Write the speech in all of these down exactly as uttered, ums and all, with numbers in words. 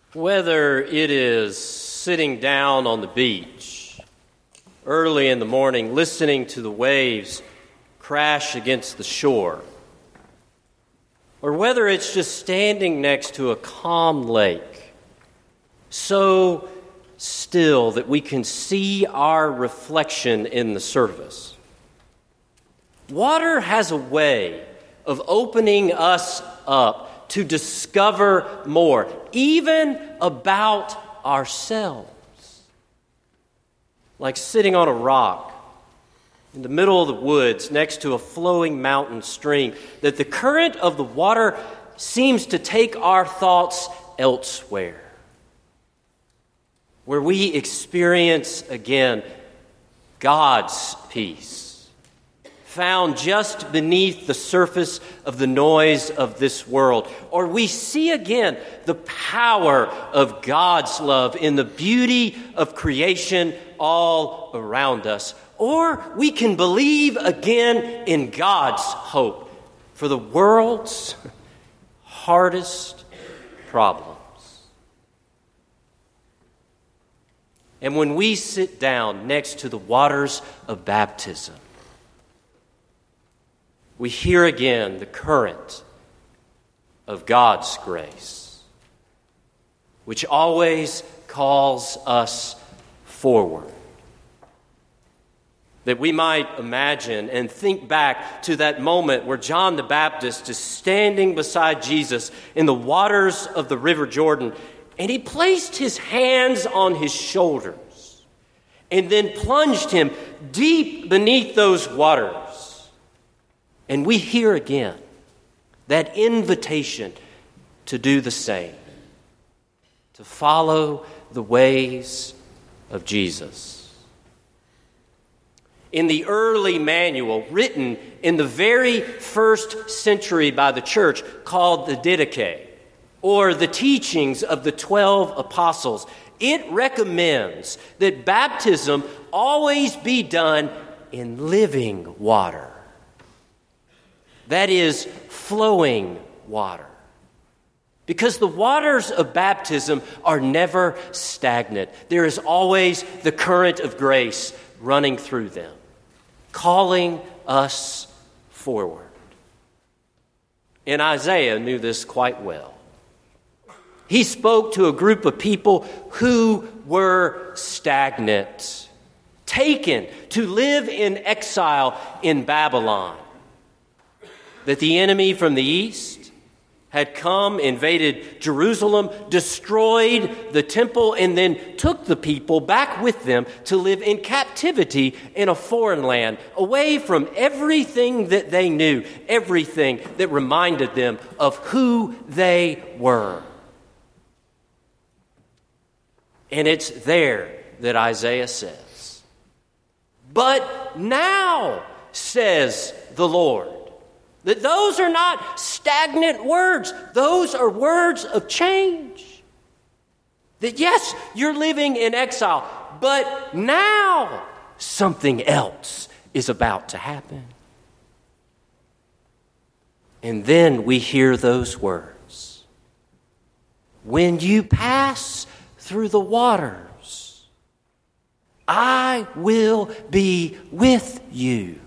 Whether it is sitting down on the beach early in the morning, listening to the waves crash against the shore, or whether it's just standing next to a calm lake, so still that we can see our reflection in the surface. Water has a way of opening us up to discover more, even about ourselves. Like sitting on a rock in the middle of the woods next to a flowing mountain stream, that the current of the water seems to take our thoughts elsewhere, where we experience again God's peace, found just beneath the surface of the noise of this world. Or we see again the power of God's love in the beauty of creation all around us. Or we can believe again in God's hope for the world's hardest problems. And when we sit down next to the waters of baptism, we hear again the current of God's grace, which always calls us forward. That we might imagine and think back to that moment where John the Baptist is standing beside Jesus in the waters of the River Jordan, and he placed his hands on his shoulders and then plunged him deep beneath those waters. And we hear again that invitation to do the same, to follow the ways of Jesus. In the early manual written in the very first century by the church called the Didache, or the teachings of the twelve apostles, it recommends that baptism always be done in living water. That is, flowing water. Because the waters of baptism are never stagnant. There is always the current of grace running through them, calling us forward. And Isaiah knew this quite well. He spoke to a group of people who were stagnant, taken to live in exile in Babylon. That the enemy from the east had come, invaded Jerusalem, destroyed the temple, and then took the people back with them to live in captivity in a foreign land, away from everything that they knew, everything that reminded them of who they were. And it's there that Isaiah says, "But now, says the Lord." That those are not stagnant words. Those are words of change. That yes, you're living in exile, but now something else is about to happen. And then we hear those words. When you pass through the waters, I will be with you.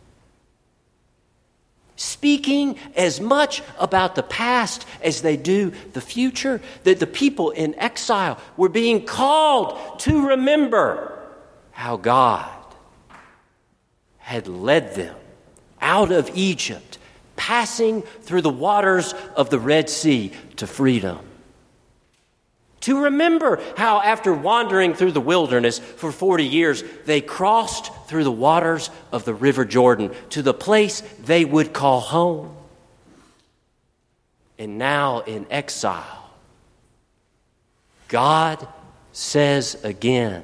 Speaking as much about the past as they do the future, that the people in exile were being called to remember how God had led them out of Egypt, passing through the waters of the Red Sea to freedom. To remember how after wandering through the wilderness for forty years, they crossed through the waters of the River Jordan to the place they would call home. And now in exile, God says again,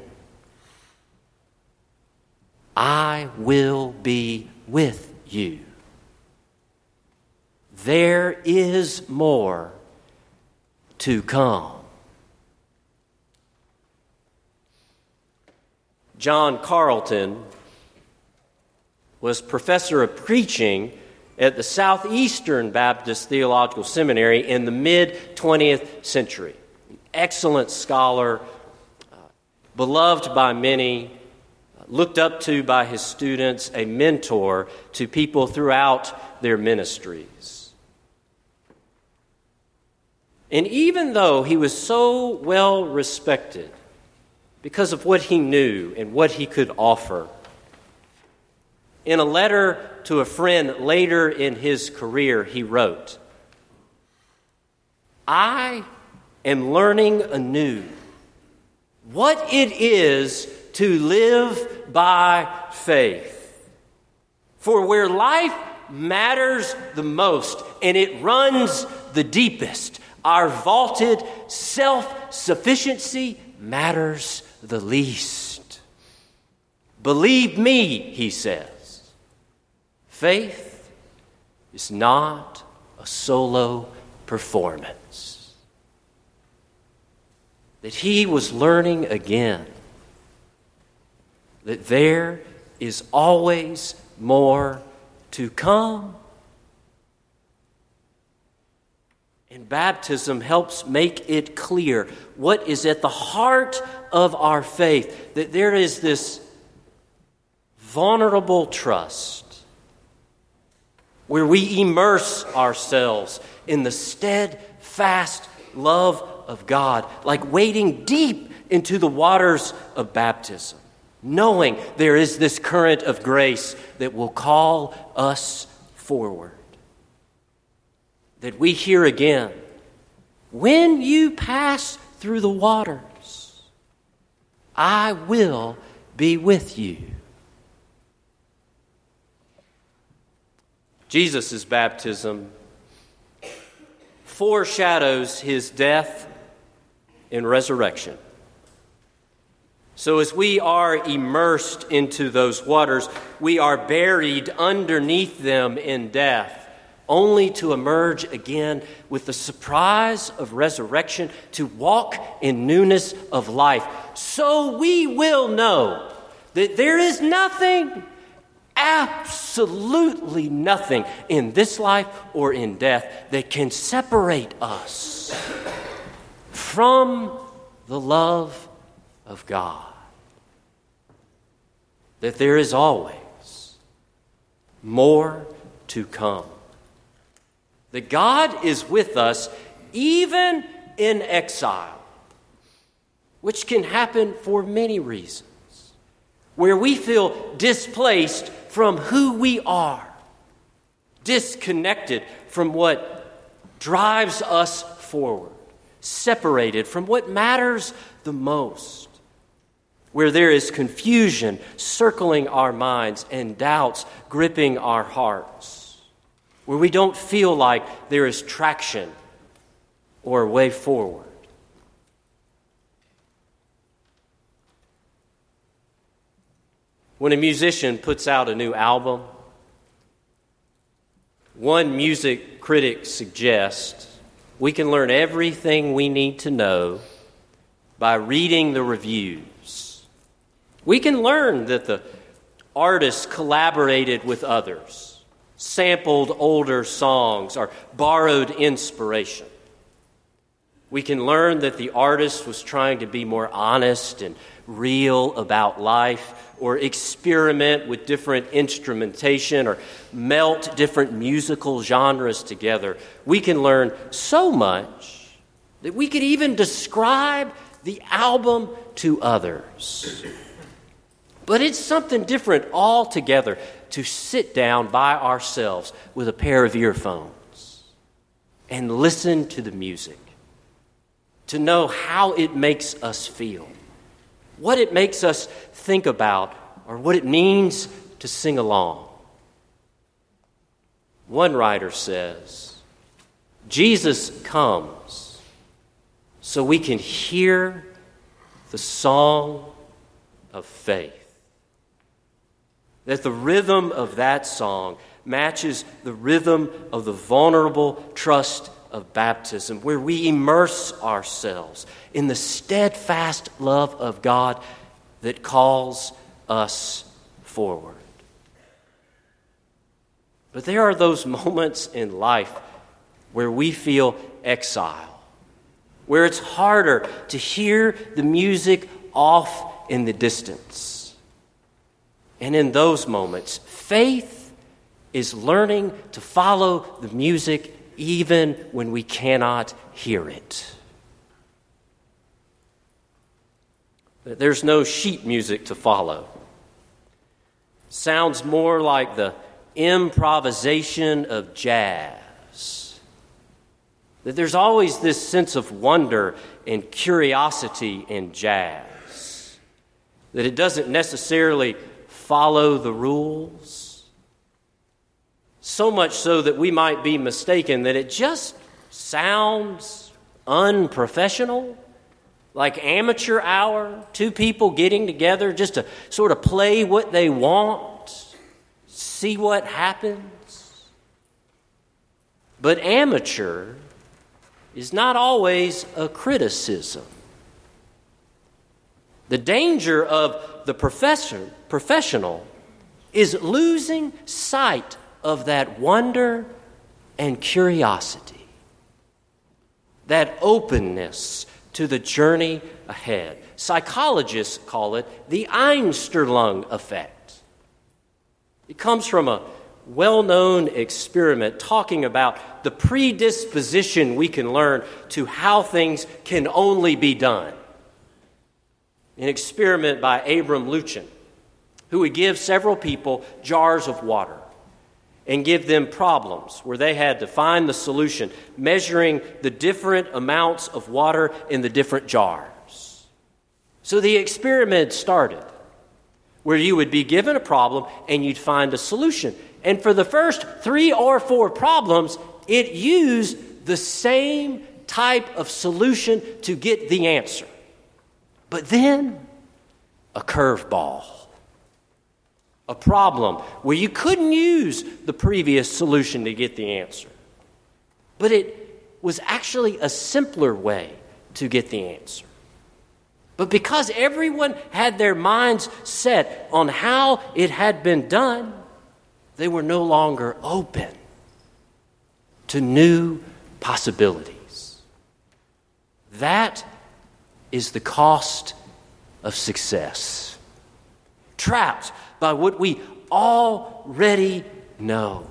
I will be with you. There is more to come. John Carlton was professor of preaching at the Southeastern Baptist Theological Seminary in the mid-twentieth century. excellent scholar, uh, beloved by many, looked up to by his students, a mentor to people throughout their ministries. And even though he was so well respected because of what he knew and what he could offer, in a letter to a friend later in his career, he wrote, "I am learning anew what it is to live by faith. For where life matters the most and it runs the deepest, our vaulted self-sufficiency matters the least. Believe me," he says, "faith is not a solo performance." That he was learning again that there is always more to come. And baptism helps make it clear what is at the heart of our faith, that there is this vulnerable trust where we immerse ourselves in the steadfast love of God, like wading deep into the waters of baptism, knowing there is this current of grace that will call us forward. That we hear again, "When you pass through the waters, I will be with you." Jesus' baptism foreshadows his death and resurrection. So as we are immersed into those waters, we are buried underneath them in death, only to emerge again with the surprise of resurrection, to walk in newness of life. So we will know that there is nothing, absolutely nothing in this life or in death that can separate us from the love of God. That there is always more to come. That God is with us even in exile, which can happen for many reasons, where we feel displaced from who we are, disconnected from what drives us forward, separated from what matters the most, where there is confusion circling our minds and doubts gripping our hearts, where we don't feel like there is traction or a way forward. When a musician puts out a new album, one music critic suggests we can learn everything we need to know by reading the reviews. We can learn that the artist collaborated with others, sampled older songs, or borrowed inspiration. We can learn that the artist was trying to be more honest and real about life, or experiment with different instrumentation, or melt different musical genres together. We can learn so much that we could even describe the album to others. But it's something different altogether to sit down by ourselves with a pair of earphones and listen to the music, to know how it makes us feel, what it makes us think about, or what it means to sing along. One writer says, Jesus comes so we can hear the song of faith. That the rhythm of that song matches the rhythm of the vulnerable trust of baptism, where we immerse ourselves in the steadfast love of God that calls us forward. But there are those moments in life where we feel exile, where it's harder to hear the music off in the distance. And in those moments, faith is learning to follow the music even when we cannot hear it. There's no sheet music to follow. Sounds more like the improvisation of jazz. That there's always this sense of wonder and curiosity in jazz. That it doesn't necessarily follow the rules. So much so that we might be mistaken that it just sounds unprofessional, like amateur hour, two people getting together just to sort of play what they want, see what happens. But amateur is not always a criticism. The danger of the professor, professional is losing sight of that wonder and curiosity, that openness to the journey ahead. Psychologists call it the Einstellung effect. It comes from a well-known experiment talking about the predisposition we can learn to how things can only be done. An experiment by Abram Luchen, who would give several people jars of water and give them problems where they had to find the solution, measuring the different amounts of water in the different jars. So the experiment started where you would be given a problem and you'd find a solution. And for the first three or four problems, it used the same type of solution to get the answer. But then, a curveball. A problem where you couldn't use the previous solution to get the answer. But it was actually a simpler way to get the answer. But because everyone had their minds set on how it had been done, they were no longer open to new possibilities. That is the cost of success. Trapped by what we already know.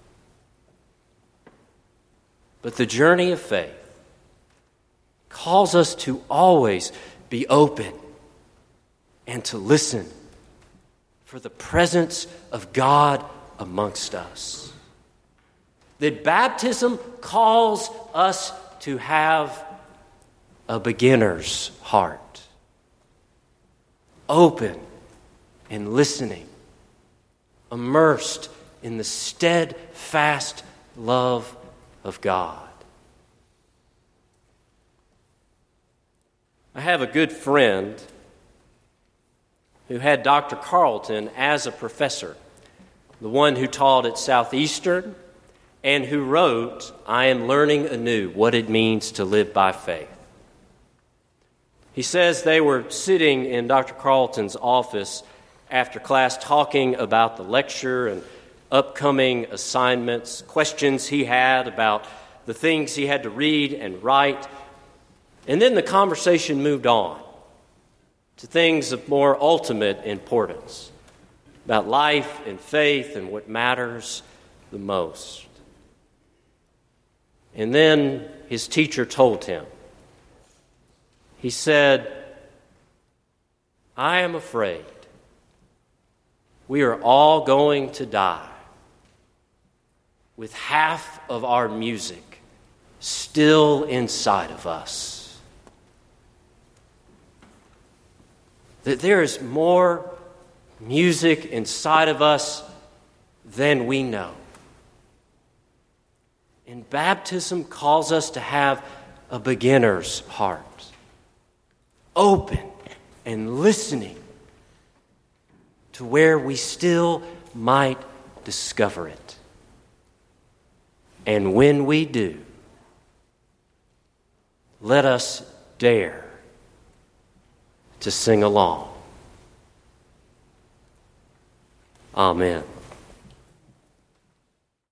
But the journey of faith calls us to always be open and to listen for the presence of God amongst us. That baptism calls us to have a beginner's heart. Open and listening, immersed in the steadfast love of God. I have a good friend who had Doctor Carlton as a professor, the one who taught at Southeastern and who wrote, "I am learning anew what it means to live by faith." He says they were sitting in Doctor Carlton's office after class talking about the lecture and upcoming assignments, questions he had about the things he had to read and write. And then the conversation moved on to things of more ultimate importance, about life and faith and what matters the most. And then his teacher told him, he said, "I am afraid we are all going to die with half of our music still inside of us. That there is more music inside of us than we know. And baptism calls us to have a beginner's heart, open and listening to where we still might discover it. And when we do, let us dare to sing along. Amen.